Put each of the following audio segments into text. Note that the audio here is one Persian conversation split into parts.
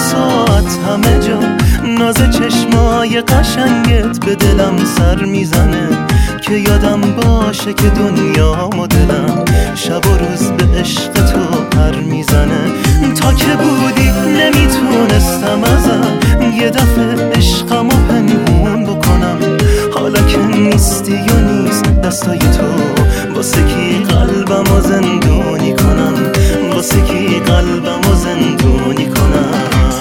ساعت همه جا ناز چشمای قشنگت به دلم سر میزنه که یادم باشه که دنیا و دلم شب و روز به عشق تو پر میزنه. تا که بودی نمیتونستم ازم یه دفعه عشقم و پنهون بکنم، حالا که نیستی و نیست دستای تو، واسه کی قلبم و زندونی کنم، واسه کی قلبم و زندونی کنم.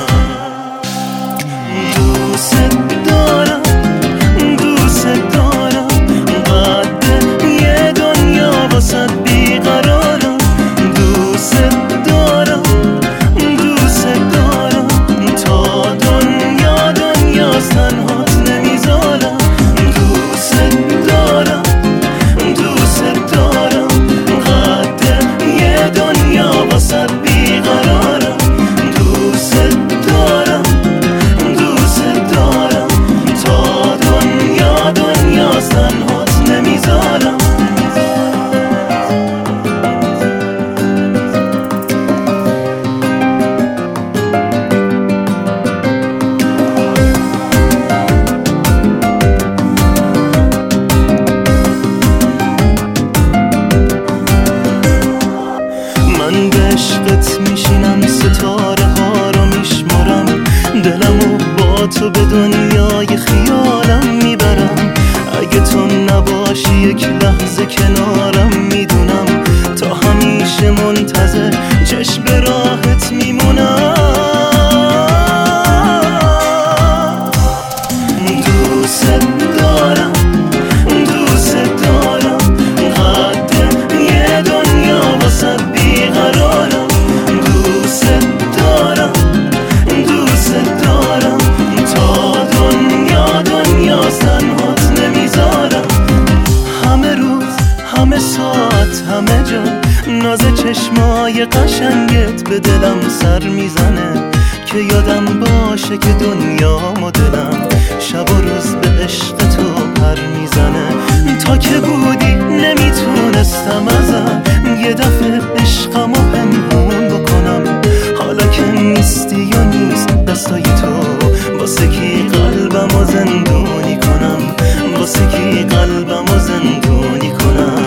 دوست دارم دوست دارم، قد یه دنیا واسه بیقرارم. دوست دارم دوست دارم، تا دنیا دنیاست تنهات نمیذارم. دوست دارم دوست دارم، قد یه دنیا واسه بیقرارم. دوست دارم دوست دارم، تا دنیا دنیاست تنهات نمیذارم. من به عشقت میشینم، ستاره ها رو میشمارم، دلمو با تو به دنیای خیالم میبرم. اگه تو نباشی یک لحظه کنارم، میدونم تا همیشه منتظر چشم به راحت میمونم. دوست دارم دوست دارم، قد یه دنیا واسه بیقرارم. دوست دارم دوست دارم، تا دنیا دنیاست تنهات نمیذارم. همه روز همه ساعت همه جا ناز چشمای قشنگت به دلم سر میزنه که یادم باشه که دنیا و دلم شب و روز به عشق تو پر میزنه. تا که بودی نمیتونستم ازم یه دفعه عشقم و پنهون بکنم، حالا که نیستی و نیست دستای تو، واسه کی قلبم و زندونی کنم، واسه کی قلبم و زندونی کنم.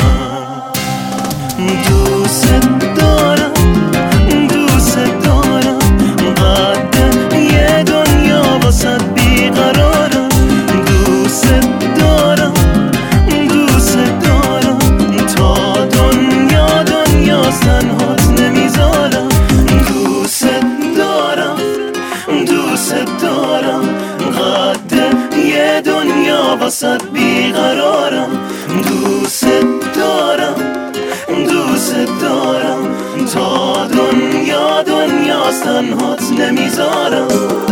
دوست دارم دوست دارم، قد یه دنیا واسه بیقرارم. دوست دارم دوست دارم، تا دنیا دنیاست تنهات نمیذارم. دوست دارم دوست دارم، قد یه دنیا واسه بیقرارم. دوست دارم دوست دارم، تا دنیا دنیاست تنهات نمیذارم.